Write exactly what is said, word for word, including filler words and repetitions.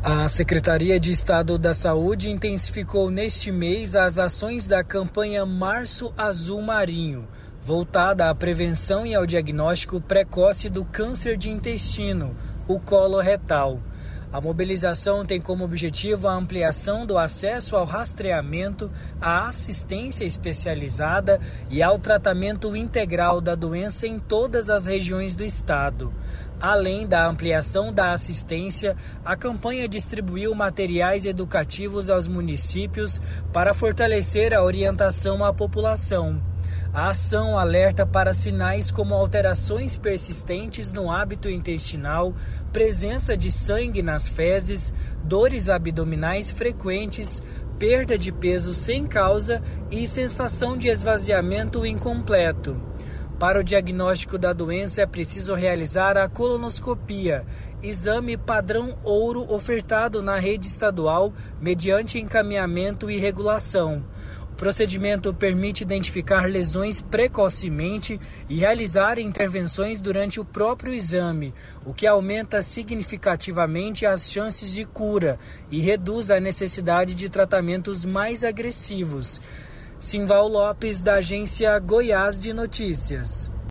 A Secretaria de Estado da Saúde intensificou neste mês as ações da campanha Março Azul Marinho, voltada à prevenção e ao diagnóstico precoce do câncer de intestino, o colo retal. A mobilização tem como objetivo a ampliação do acesso ao rastreamento, à assistência especializada e ao tratamento integral da doença em todas as regiões do estado. Além da ampliação da assistência, a campanha distribuiu materiais educativos aos municípios para fortalecer a orientação à população. A ação alerta para sinais como alterações persistentes no hábito intestinal, presença de sangue nas fezes, dores abdominais frequentes, perda de peso sem causa e sensação de esvaziamento incompleto. Para o diagnóstico da doença é preciso realizar a colonoscopia, exame padrão ouro ofertado na rede estadual mediante encaminhamento e regulação. O procedimento permite identificar lesões precocemente e realizar intervenções durante o próprio exame, o que aumenta significativamente as chances de cura e reduz a necessidade de tratamentos mais agressivos. Simval Lopes, da agência Goiás de Notícias.